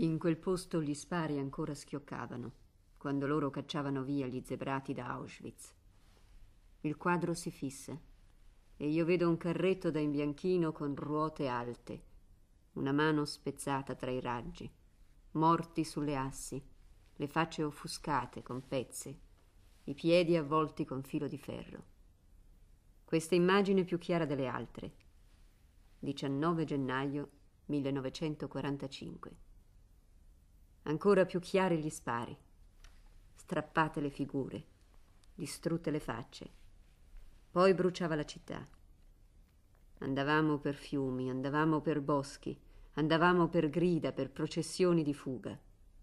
In quel posto gli spari ancora schioccavano, quando loro cacciavano via gli zebrati da Auschwitz. Il quadro si fissa e io vedo un carretto da imbianchino con ruote alte, una mano spezzata tra i raggi, morti sulle assi, le facce offuscate con pezze, i piedi avvolti con filo di ferro. Questa immagine più chiara delle altre. 19 gennaio 1945. Ancora più chiari gli spari, strappate le figure, distrutte le facce. Poi bruciava la città. Andavamo per fiumi, andavamo per boschi, andavamo per grida, per processioni di fuga.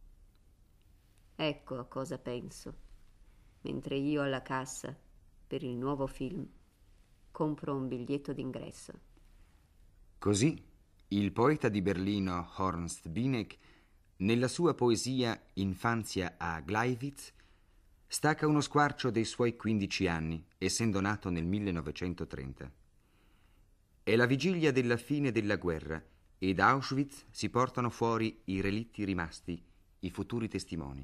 Ecco a cosa penso, mentre io alla cassa, per il nuovo film, compro un biglietto d'ingresso. Così il poeta di Berlino Horst Binek, nella sua poesia Infanzia a Gleiwitz, stacca uno squarcio dei suoi 15 anni, essendo nato nel 1930. È la vigilia della fine della guerra e da Auschwitz si portano fuori i relitti rimasti, i futuri testimoni.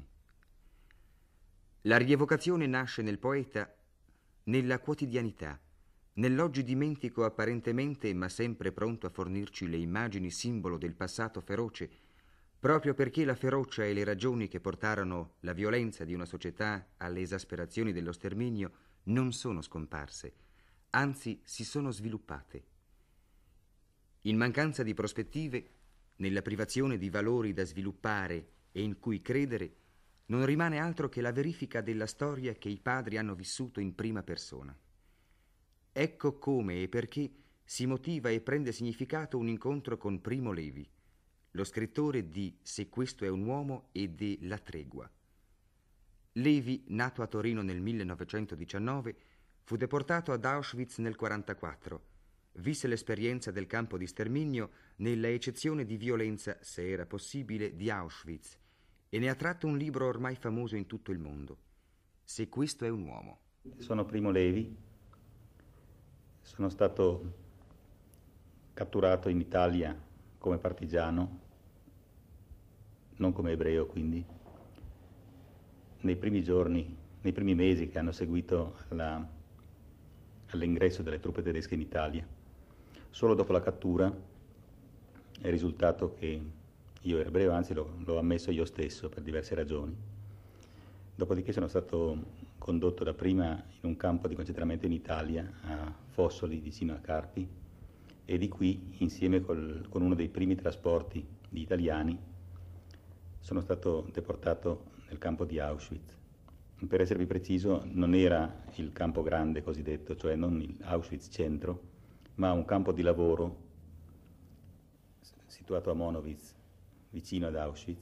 La rievocazione nasce nel poeta nella quotidianità, nell'oggi dimentico apparentemente ma sempre pronto a fornirci le immagini simbolo del passato feroce, proprio perché la ferocia e le ragioni che portarono la violenza di una società alle esasperazioni dello sterminio non sono scomparse, anzi si sono sviluppate. In mancanza di prospettive, nella privazione di valori da sviluppare e in cui credere, non rimane altro che la verifica della storia che i padri hanno vissuto in prima persona. Ecco come e perché si motiva e prende significato un incontro con Primo Levi, lo scrittore di Se questo è un uomo e de La tregua. Levi, nato a Torino nel 1919, fu deportato ad Auschwitz nel 1944. Visse l'esperienza del campo di sterminio nella eccezione di violenza, se era possibile, di Auschwitz e ne ha tratto un libro ormai famoso in tutto il mondo. Se questo è un uomo. Sono Primo Levi, sono stato catturato in Italia come partigiano, non come ebreo quindi, nei primi giorni, nei primi mesi che hanno seguito all'ingresso delle truppe tedesche in Italia. Solo dopo la cattura è risultato che io ero ebreo, anzi l'ho ammesso io stesso per diverse ragioni. Dopodiché sono stato condotto dapprima in un campo di concentramento in Italia, a Fossoli, vicino a Carpi, e di qui, insieme con uno dei primi trasporti di italiani, sono stato deportato nel campo di Auschwitz. Per essere più preciso, non era il campo grande cosiddetto, cioè non il Auschwitz centro, ma un campo di lavoro situato a Monowitz, vicino ad Auschwitz,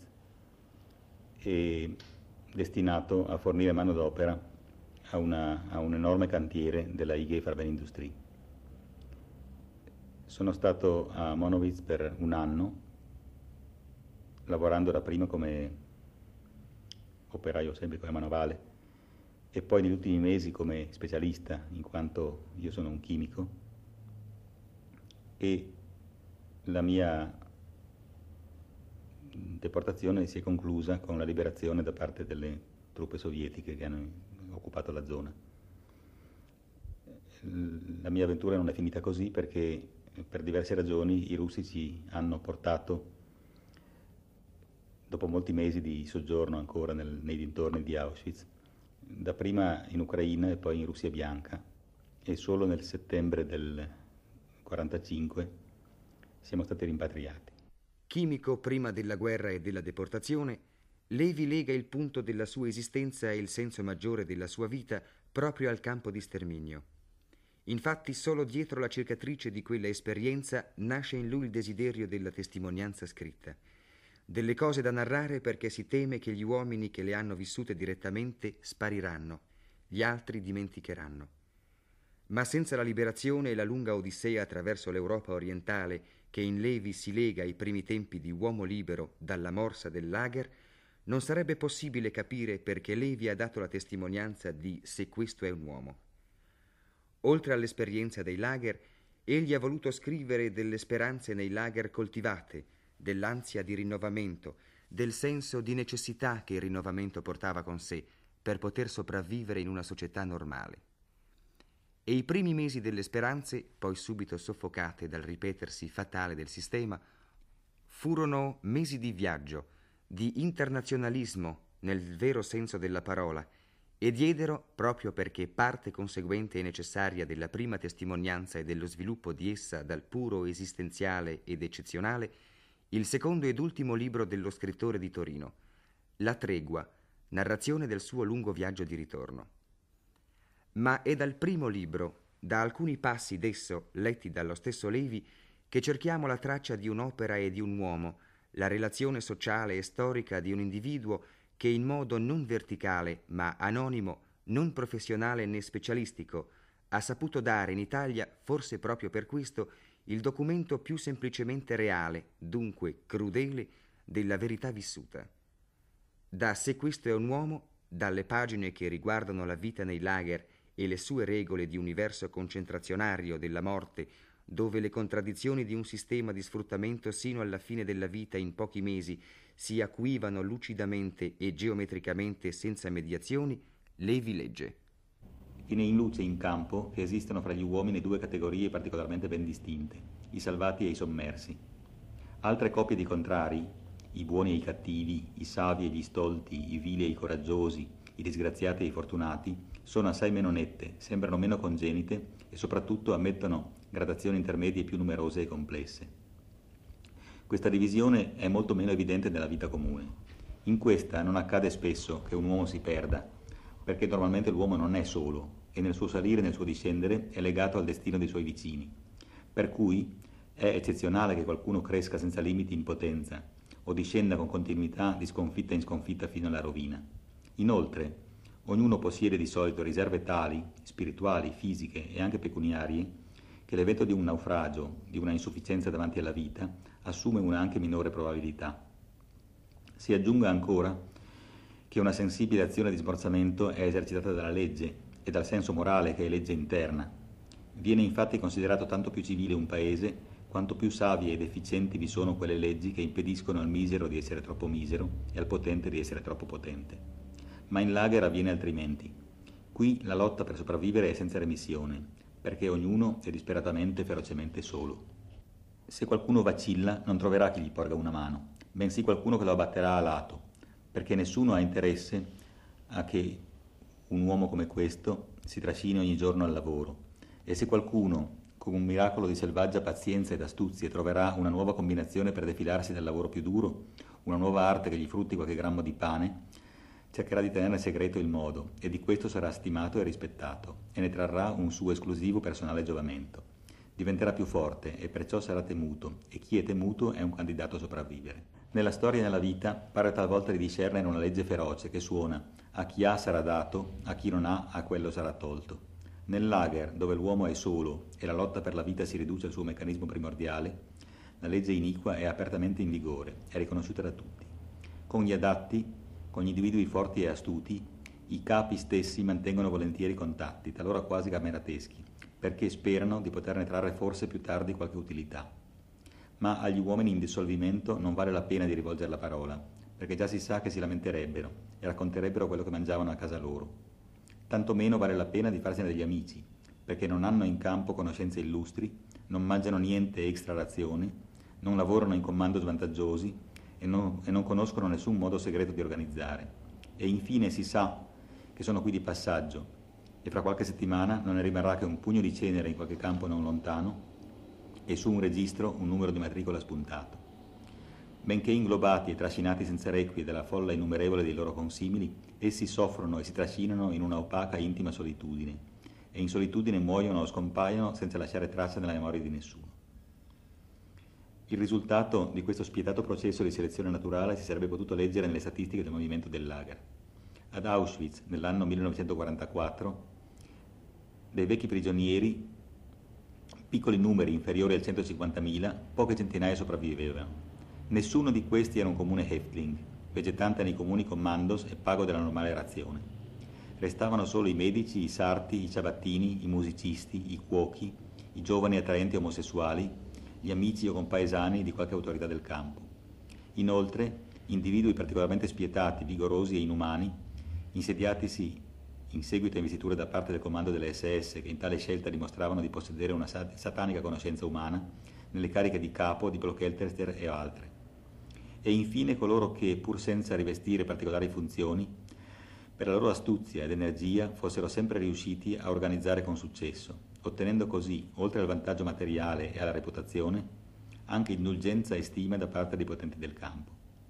e destinato a fornire manodopera a un enorme cantiere della IG Farbenindustrie. Sono stato a Monowitz per un anno, lavorando dapprima come operaio semplice, come manovale, e poi negli ultimi mesi come specialista, in quanto io sono un chimico, e la mia deportazione si è conclusa con la liberazione da parte delle truppe sovietiche che hanno occupato la zona. La mia avventura non è finita così perché per diverse ragioni i russi ci hanno portato, dopo molti mesi di soggiorno ancora nei dintorni di Auschwitz, dapprima in Ucraina e poi in Russia bianca, e solo nel settembre del 1945 siamo stati rimpatriati. Chimico prima della guerra e della deportazione, Levi lega il punto della sua esistenza e il senso maggiore della sua vita proprio al campo di sterminio. Infatti, solo dietro la cicatrice di quella esperienza nasce in lui il desiderio della testimonianza scritta, delle cose da narrare perché si teme che gli uomini che le hanno vissute direttamente spariranno, gli altri dimenticheranno. Ma senza la liberazione e la lunga odissea attraverso l'Europa orientale che in Levi si lega ai primi tempi di uomo libero dalla morsa del lager, non sarebbe possibile capire perché Levi ha dato la testimonianza di Se questo è un uomo. Oltre all'esperienza dei lager, egli ha voluto scrivere delle speranze nei lager coltivate, dell'ansia di rinnovamento, del senso di necessità che il rinnovamento portava con sé per poter sopravvivere in una società normale. E i primi mesi delle speranze, poi subito soffocate dal ripetersi fatale del sistema, furono mesi di viaggio, di internazionalismo nel vero senso della parola, e diedero, proprio perché parte conseguente e necessaria della prima testimonianza e dello sviluppo di essa dal puro esistenziale ed eccezionale, il secondo ed ultimo libro dello scrittore di Torino, La tregua, narrazione del suo lungo viaggio di ritorno. Ma è dal primo libro, da alcuni passi d'esso letti dallo stesso Levi, che cerchiamo la traccia di un'opera e di un uomo, la relazione sociale e storica di un individuo che in modo non verticale, ma anonimo, non professionale né specialistico, ha saputo dare in Italia, forse proprio per questo, il documento più semplicemente reale, dunque crudele, della verità vissuta. Da Se questo è un uomo, dalle pagine che riguardano la vita nei lager e le sue regole di universo concentrazionario della morte, dove le contraddizioni di un sistema di sfruttamento sino alla fine della vita in pochi mesi si acuivano lucidamente e geometricamente senza mediazioni, Levi legge. Viene in luce in campo che esistono fra gli uomini due categorie particolarmente ben distinte, i salvati e i sommersi. Altre coppie di contrari, i buoni e i cattivi, i savi e gli stolti, i vili e i coraggiosi, i disgraziati e i fortunati, sono assai meno nette, sembrano meno congenite e soprattutto ammettono gradazioni intermedie più numerose e complesse. Questa divisione è molto meno evidente nella vita comune. In questa non accade spesso che un uomo si perda, perché normalmente l'uomo non è solo e nel suo salire e nel suo discendere è legato al destino dei suoi vicini, per cui è eccezionale che qualcuno cresca senza limiti in potenza o discenda con continuità di sconfitta in sconfitta fino alla rovina. Inoltre, ognuno possiede di solito riserve tali, spirituali, fisiche e anche pecuniarie, che l'evento di un naufragio, di una insufficienza davanti alla vita, assume una anche minore probabilità. Si aggiunga ancora che una sensibile azione di smorzamento è esercitata dalla legge e dal senso morale che è legge interna. Viene infatti considerato tanto più civile un paese quanto più savie ed efficienti vi sono quelle leggi che impediscono al misero di essere troppo misero e al potente di essere troppo potente. Ma in lager avviene altrimenti. Qui la lotta per sopravvivere è senza remissione, perché ognuno è disperatamente e ferocemente solo. Se qualcuno vacilla, non troverà chi gli porga una mano, bensì qualcuno che lo abbatterà a lato, perché nessuno ha interesse a che un uomo come questo si trascini ogni giorno al lavoro. E se qualcuno, con un miracolo di selvaggia pazienza ed astuzie, troverà una nuova combinazione per defilarsi dal lavoro più duro, una nuova arte che gli frutti qualche grammo di pane, cercherà di tenerne segreto il modo, e di questo sarà stimato e rispettato, e ne trarrà un suo esclusivo personale giovamento. Diventerà più forte e perciò sarà temuto, e chi è temuto è un candidato a sopravvivere. Nella storia e nella vita pare talvolta di discernere una legge feroce che suona: a chi ha sarà dato, a chi non ha, a quello sarà tolto. Nel lager, dove l'uomo è solo e la lotta per la vita si riduce al suo meccanismo primordiale, la legge iniqua è apertamente in vigore, è riconosciuta da tutti. Con gli adatti, con gli individui forti e astuti, i capi stessi mantengono volentieri contatti, talora quasi camerateschi, perché sperano di poterne trarre forse più tardi qualche utilità. Ma agli uomini in dissolvimento non vale la pena di rivolgere la parola, perché già si sa che si lamenterebbero e racconterebbero quello che mangiavano a casa loro. Tanto meno vale la pena di farsene degli amici, perché non hanno in campo conoscenze illustri, non mangiano niente extra razione, non lavorano in comando svantaggiosi e non conoscono nessun modo segreto di organizzare. E infine si sa che sono qui di passaggio e fra qualche settimana non ne rimarrà che un pugno di cenere in qualche campo non lontano e su un registro un numero di matricola spuntato. Benché inglobati e trascinati senza requie dalla folla innumerevole dei loro consimili, essi soffrono e si trascinano in una opaca e intima solitudine, e in solitudine muoiono o scompaiono senza lasciare traccia nella memoria di nessuno. Il risultato di questo spietato processo di selezione naturale si sarebbe potuto leggere nelle statistiche del movimento del lager. Ad Auschwitz, nell'anno 1944, dei vecchi prigionieri, piccoli numeri inferiori al 150.000, poche centinaia sopravvivevano. Nessuno di questi era un comune Häftling, vegetante nei comuni commandos e pago della normale razione. Restavano solo i medici, i sarti, i ciabattini, i musicisti, i cuochi, i giovani attraenti omosessuali, gli amici o compaesani di qualche autorità del campo. Inoltre, individui particolarmente spietati, vigorosi e inumani, insediatisi in seguito a investiture da parte del comando delle SS, che in tale scelta dimostravano di possedere una satanica conoscenza umana, nelle cariche di capo di Blockelterster e altre. E infine coloro che, pur senza rivestire particolari funzioni, per la loro astuzia ed energia fossero sempre riusciti a organizzare con successo, ottenendo così, oltre al vantaggio materiale e alla reputazione, anche indulgenza e stima da parte dei potenti del campo.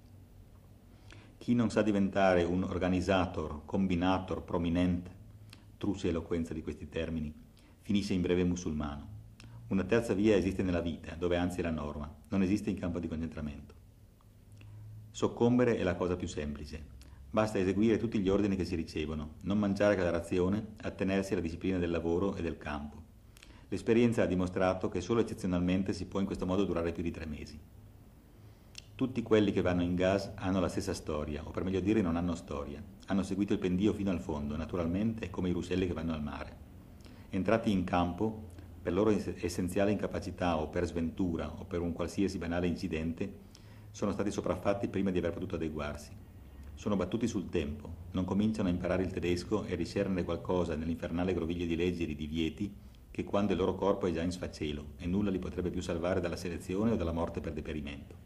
Chi non sa diventare un organizzator, combinator, prominente, truce eloquenza di questi termini, finisce in breve musulmano. Una terza via esiste nella vita, dove anzi è la norma, non esiste in campo di concentramento. Soccombere è la cosa più semplice. Basta eseguire tutti gli ordini che si ricevono, non mangiare che la razione, attenersi alla disciplina del lavoro e del campo. L'esperienza ha dimostrato che solo eccezionalmente si può in questo modo durare più di 3 mesi. Tutti quelli che vanno in gas hanno la stessa storia, o per meglio dire non hanno storia. Hanno seguito il pendio fino al fondo, naturalmente, come i ruscelli che vanno al mare. Entrati in campo, per loro essenziale incapacità o per sventura o per un qualsiasi banale incidente, sono stati sopraffatti prima di aver potuto adeguarsi. Sono battuti sul tempo, non cominciano a imparare il tedesco e discernere qualcosa nell'infernale groviglio di leggi e di divieti che quando il loro corpo è già in sfacelo e nulla li potrebbe più salvare dalla selezione o dalla morte per deperimento.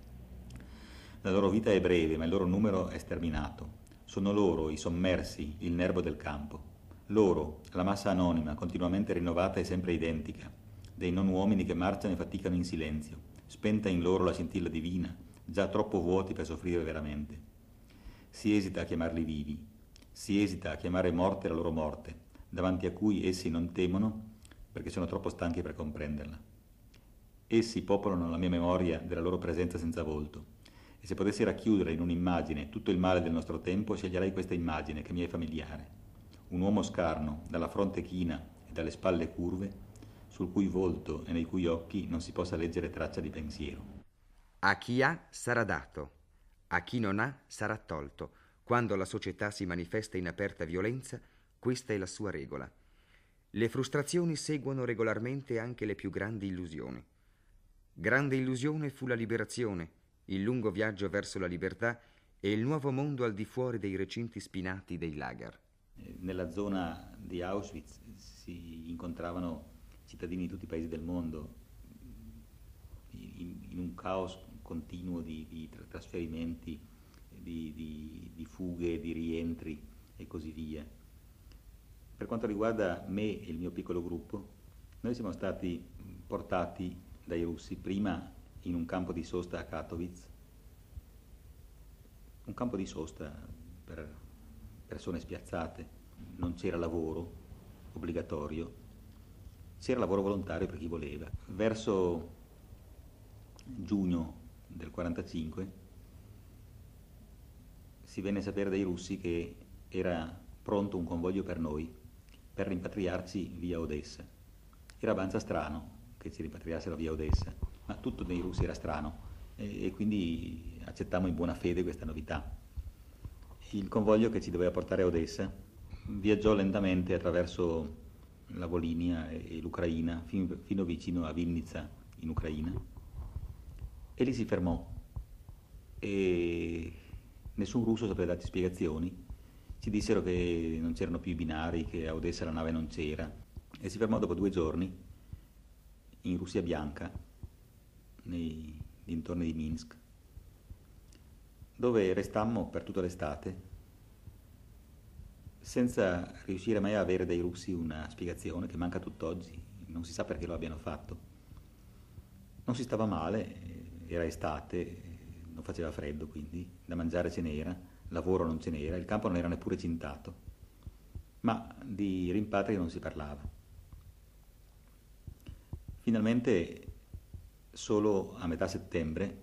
La loro vita è breve, ma il loro numero è sterminato. Sono loro, i sommersi, il nervo del campo. Loro, la massa anonima, continuamente rinnovata e sempre identica, dei non uomini che marciano e faticano in silenzio, spenta in loro la scintilla divina, già troppo vuoti per soffrire veramente. Si esita a chiamarli vivi, si esita a chiamare morte la loro morte, davanti a cui essi non temono perché sono troppo stanchi per comprenderla. Essi popolano la mia memoria della loro presenza senza volto, e se potessi racchiudere in un'immagine tutto il male del nostro tempo, sceglierei questa immagine che mi è familiare. Un uomo scarno, dalla fronte china e dalle spalle curve, sul cui volto e nei cui occhi non si possa leggere traccia di pensiero. A chi ha sarà dato, a chi non ha sarà tolto. Quando la società si manifesta in aperta violenza, questa è la sua regola. Le frustrazioni seguono regolarmente anche le più grandi illusioni. Grande illusione fu la liberazione, il lungo viaggio verso la libertà e il nuovo mondo al di fuori dei recinti spinati dei lager. Nella zona di Auschwitz si incontravano cittadini di tutti i paesi del mondo in un caos continuo di trasferimenti, di fughe, di rientri e così via. Per quanto riguarda me e il mio piccolo gruppo, noi siamo stati portati dai russi prima in un campo di sosta a Katowice, un campo di sosta per persone spiazzate. Non c'era lavoro obbligatorio, c'era lavoro volontario per chi voleva. Verso giugno del 45 si venne a sapere dai russi che era pronto un convoglio per noi per rimpatriarci via Odessa. Era abbastanza strano che ci rimpatriassero via Odessa, ma tutto nei russi era strano e quindi accettammo in buona fede questa novità. Il convoglio che ci doveva portare a Odessa viaggiò lentamente attraverso la Volinia e l'Ucraina fino vicino a Vinnytsia in Ucraina e lì si fermò e nessun russo sapeva darci spiegazioni. Ci dissero che non c'erano più i binari, che a Odessa la nave non c'era e si fermò dopo 2 giorni in Russia bianca, nei dintorni di Minsk, dove restammo per tutta l'estate senza riuscire mai a avere dai russi una spiegazione che manca tutt'oggi, non si sa perché lo abbiano fatto. Non si stava male, era estate, non faceva freddo, quindi da mangiare ce n'era, lavoro non ce n'era, il campo non era neppure cintato, ma di rimpatri non si parlava. Finalmente, solo a metà settembre,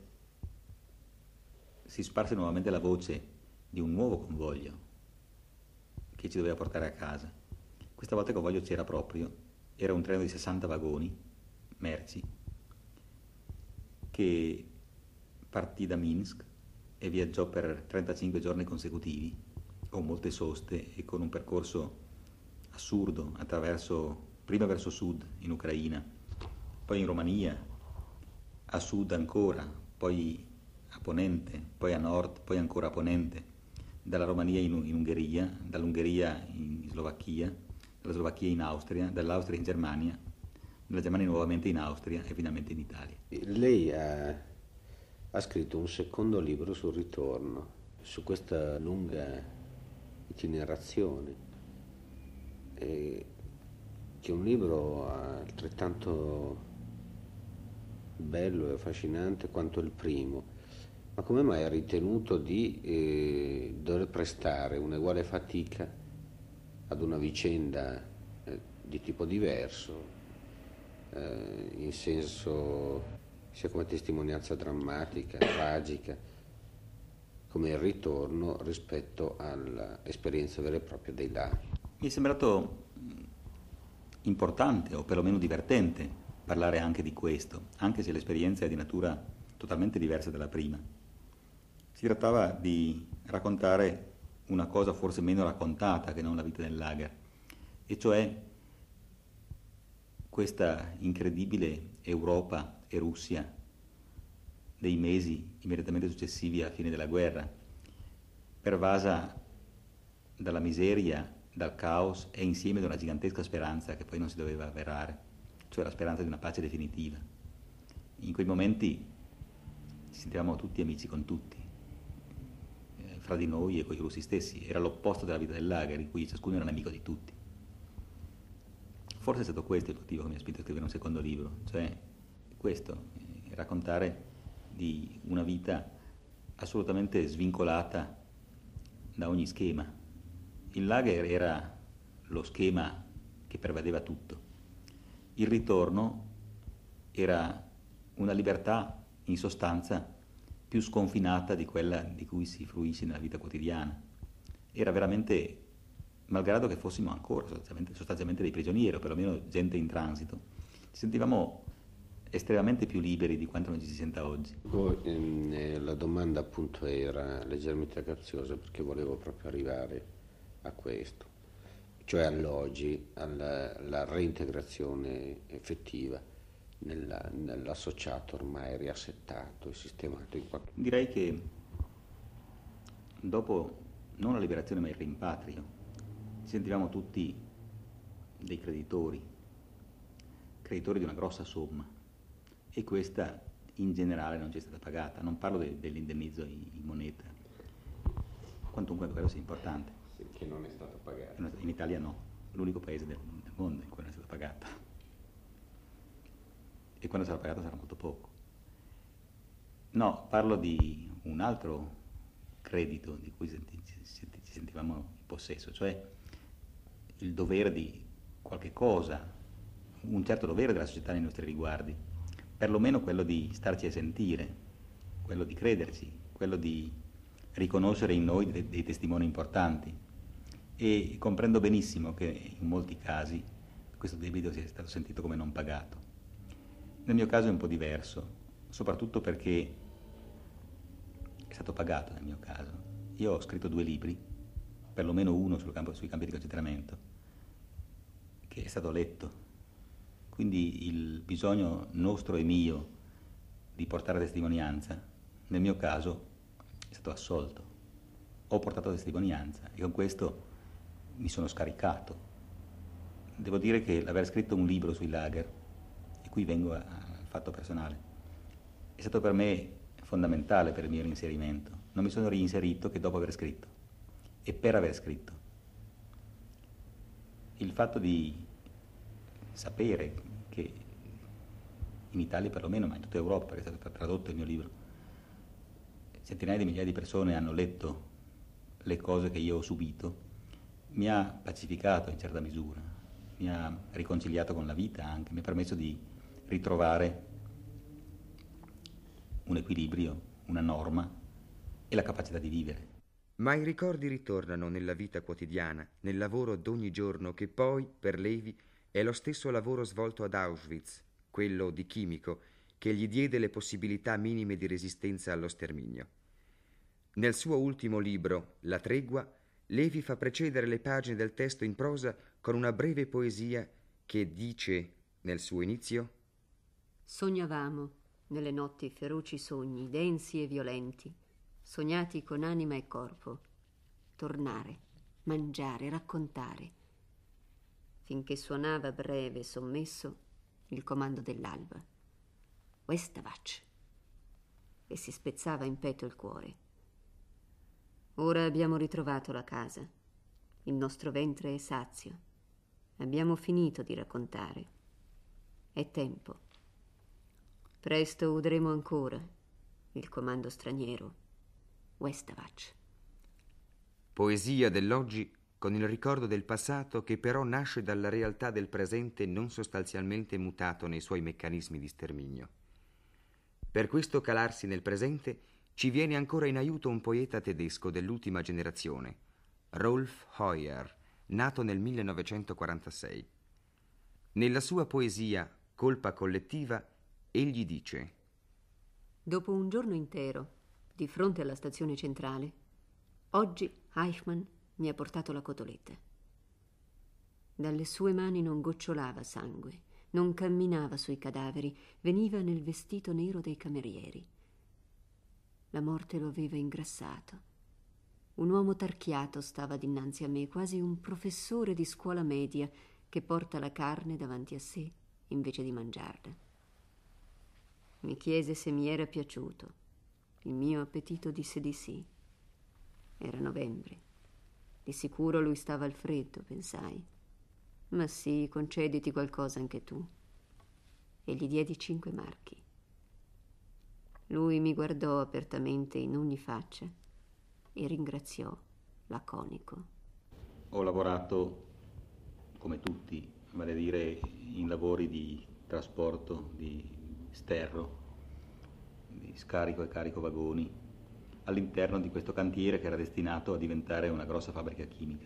si sparse nuovamente la voce di un nuovo convoglio che ci doveva portare a casa. Questa volta il convoglio c'era proprio, era un treno di 60 vagoni, merci, che partì da Minsk e viaggiò per 35 giorni consecutivi, con molte soste e con un percorso assurdo, prima verso sud, in Ucraina, poi in Romania, a sud ancora, poi a ponente, poi a nord, poi ancora a ponente, dalla Romania in Ungheria, dall'Ungheria in Slovacchia, dalla Slovacchia in Austria, dall'Austria in Germania, dalla Germania nuovamente in Austria e finalmente in Italia. Lei ha scritto un secondo libro sul ritorno, su questa lunga itinerazione, che è un libro altrettanto bello e affascinante quanto il primo. Ma come mai ha ritenuto di dover prestare un'uguale fatica ad una vicenda di tipo diverso, in senso sia come testimonianza drammatica, tragica, come il ritorno rispetto all'esperienza vera e propria dei laghi? Mi è sembrato importante o perlomeno divertente parlare anche di questo, anche se l'esperienza è di natura totalmente diversa dalla prima. Si trattava di raccontare una cosa forse meno raccontata che non la vita del lager, e cioè questa incredibile Europa e Russia dei mesi immediatamente successivi alla fine della guerra, pervasa dalla miseria, dal caos e insieme ad una gigantesca speranza che poi non si doveva avverare, cioè la speranza di una pace definitiva. In quei momenti ci sentivamo tutti amici con tutti, fra di noi e con i russi stessi. Era l'opposto della vita del lager, in cui ciascuno era nemico di tutti. Forse è stato questo il motivo che mi ha spinto a scrivere un secondo libro, cioè questo, raccontare di una vita assolutamente svincolata da ogni schema. Il lager era lo schema che pervadeva tutto. Il ritorno era una libertà, in sostanza, più sconfinata di quella di cui si fruisce nella vita quotidiana. Era veramente, malgrado che fossimo ancora sostanzialmente dei prigionieri, o perlomeno gente in transito, ci sentivamo estremamente più liberi di quanto non ci si senta oggi. La domanda appunto era leggermente capziosa, perché volevo proprio arrivare a questo, cioè all'oggi, alla reintegrazione effettiva nell'associato ormai riassettato e sistemato in qualche modo. Direi che dopo non la liberazione ma il rimpatrio ci sentivamo tutti dei creditori di una grossa somma, e questa in generale non ci è stata pagata. Non parlo dell'indennizzo in moneta, quantunque quello sia importante. Che non è stata pagata. In Italia no, l'unico paese del mondo in cui non è stata pagata. E quando sarà pagata sarà molto poco. No, parlo di un altro credito di cui ci sentivamo in possesso, cioè il dovere di qualche cosa, un certo dovere della società nei nostri riguardi, perlomeno quello di starci a sentire, quello di crederci, quello di riconoscere in noi dei testimoni importanti. E comprendo benissimo che in molti casi questo debito sia stato sentito come non pagato. Nel mio caso è un po' diverso, soprattutto perché è stato pagato nel mio caso. Io ho scritto 2 libri, perlomeno uno sui campi di concentramento, che è stato letto. Quindi il bisogno nostro e mio di portare testimonianza, nel mio caso, è stato assolto. Ho portato testimonianza e con questo mi sono scaricato. Devo dire che l'aver scritto un libro sui lager, e qui vengo al fatto personale, è stato per me fondamentale per il mio reinserimento. Non mi sono reinserito che dopo aver scritto e per aver scritto. Il fatto di sapere che in Italia perlomeno, ma in tutta Europa, perché è stato tradotto il mio libro, centinaia di migliaia di persone hanno letto le cose che io ho subito, mi ha pacificato in certa misura, mi ha riconciliato con la vita anche, mi ha permesso di ritrovare un equilibrio, una norma e la capacità di vivere. Ma i ricordi ritornano nella vita quotidiana, nel lavoro d'ogni giorno che poi, per Levi, è lo stesso lavoro svolto ad Auschwitz, quello di chimico, che gli diede le possibilità minime di resistenza allo sterminio. Nel suo ultimo libro, La tregua, Levi fa precedere le pagine del testo in prosa con una breve poesia che dice nel suo inizio: Sognavamo nelle notti feroci sogni, densi e violenti, sognati con anima e corpo, tornare, mangiare, raccontare, finché suonava breve e sommesso il comando dell'alba. Westavac! E si spezzava in petto il cuore. Ora abbiamo ritrovato la casa. Il nostro ventre è sazio. Abbiamo finito di raccontare. È tempo. Presto udremo ancora il comando straniero. Westavac. Poesia dell'oggi con il ricordo del passato che però nasce dalla realtà del presente non sostanzialmente mutato nei suoi meccanismi di sterminio. Per questo calarsi nel presente ci viene ancora in aiuto un poeta tedesco dell'ultima generazione, Rolf Heuer, nato nel 1946. Nella sua poesia Colpa collettiva, egli dice: Dopo un giorno intero, di fronte alla stazione centrale, oggi Eichmann mi ha portato la cotoletta. Dalle sue mani non gocciolava sangue, non camminava sui cadaveri, veniva nel vestito nero dei camerieri. La morte lo aveva ingrassato. Un uomo tarchiato stava dinanzi a me, quasi un professore di scuola media che porta la carne davanti a sé invece di mangiarla. Mi chiese se mi era piaciuto. Il mio appetito disse di sì. Era novembre. Di sicuro lui stava al freddo, pensai. Ma sì, concediti qualcosa anche tu. E gli diedi 5 marchi. Lui mi guardò apertamente in ogni faccia e ringraziò, laconico. Ho lavorato, come tutti, vale a dire in lavori di trasporto, di sterro, di scarico e carico vagoni, all'interno di questo cantiere che era destinato a diventare una grossa fabbrica chimica.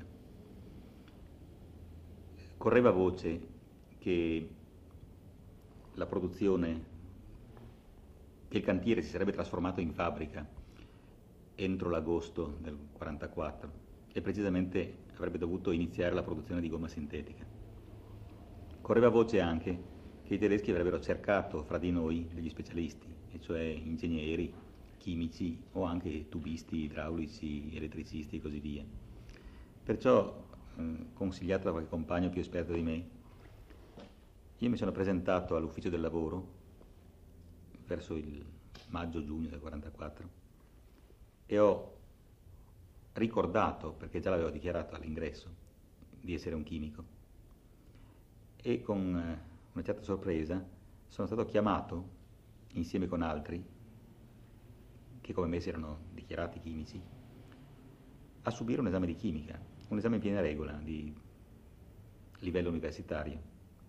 Correva voce che la produzione, che il cantiere si sarebbe trasformato in fabbrica entro l'agosto del 1944 e precisamente avrebbe dovuto iniziare la produzione di gomma sintetica. Correva voce anche che i tedeschi avrebbero cercato fra di noi degli specialisti, e cioè ingegneri, chimici o anche tubisti, idraulici, elettricisti e così via. Perciò, consigliato da qualche compagno più esperto di me, io mi sono presentato all'ufficio del lavoro verso il maggio-giugno del 1944 e ho ricordato, perché già l'avevo dichiarato all'ingresso, di essere un chimico, e con una certa sorpresa sono stato chiamato insieme con altri che come me si erano dichiarati chimici a subire un esame di chimica, un esame in piena regola di livello universitario.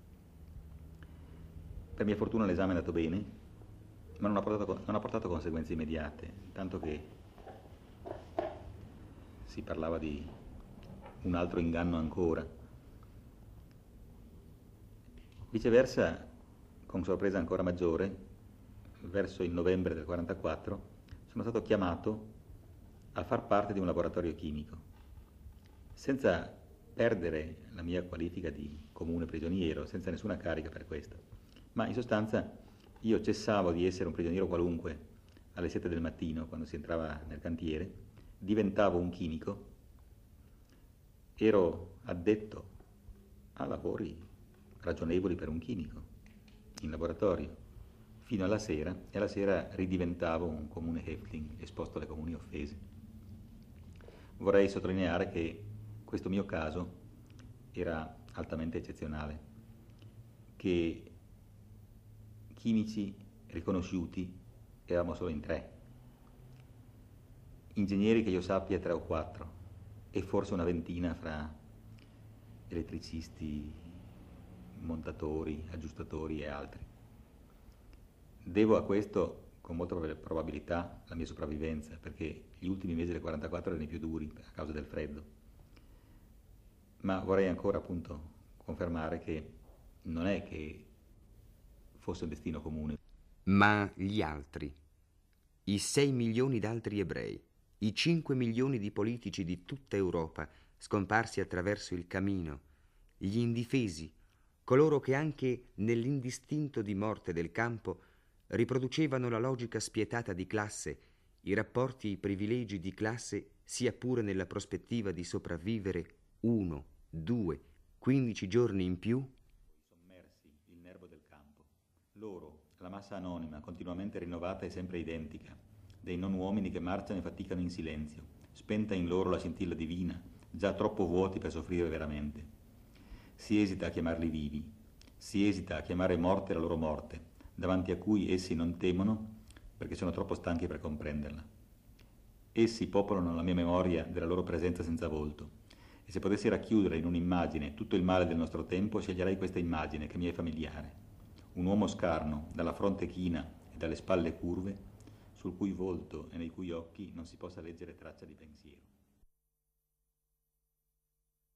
Per mia fortuna l'esame è andato bene, ma non ha portato conseguenze immediate, tanto che si parlava di un altro inganno ancora. Viceversa, con sorpresa ancora maggiore, verso il novembre del 1944, sono stato chiamato a far parte di un laboratorio chimico, senza perdere la mia qualifica di comune prigioniero, senza nessuna carica per questo. Ma in sostanza io cessavo di essere un prigioniero qualunque alle 7 del mattino, quando si entrava nel cantiere, diventavo un chimico, ero addetto a lavori ragionevoli per un chimico, in laboratorio, fino alla sera, e alla sera ridiventavo un comune Häftling, esposto alle comuni offese. Vorrei sottolineare che questo mio caso era altamente eccezionale, che chimici riconosciuti eravamo solo in 3, ingegneri che io sappia 3 o 4, e forse una ventina fra elettricisti, montatori, aggiustatori e altri. Devo a questo con molta probabilità la mia sopravvivenza, perché gli ultimi mesi del 1944 erano i più duri a causa del freddo. Ma vorrei ancora appunto confermare che non è che fosse un destino comune. Ma gli altri, i 6 milioni d'altri ebrei, i 5 milioni di politici di tutta Europa scomparsi attraverso il camino, gli indifesi, coloro che anche nell'indistinto di morte del campo riproducevano la logica spietata di classe, i rapporti e i privilegi di classe, sia pure nella prospettiva di sopravvivere 1, 2, 15 giorni in più. Sommersi, il nervo del campo. Loro, la massa anonima, continuamente rinnovata e sempre identica, dei non uomini che marciano e faticano in silenzio, spenta in loro la scintilla divina, già troppo vuoti per soffrire veramente. Si esita a chiamarli vivi, si esita a chiamare morte la loro morte, davanti a cui essi non temono perché sono troppo stanchi per comprenderla. Essi popolano la mia memoria della loro presenza senza volto, e se potessi racchiudere in un'immagine tutto il male del nostro tempo, sceglierei questa immagine che mi è familiare. Un uomo scarno, dalla fronte china e dalle spalle curve, sul cui volto e nei cui occhi non si possa leggere traccia di pensiero.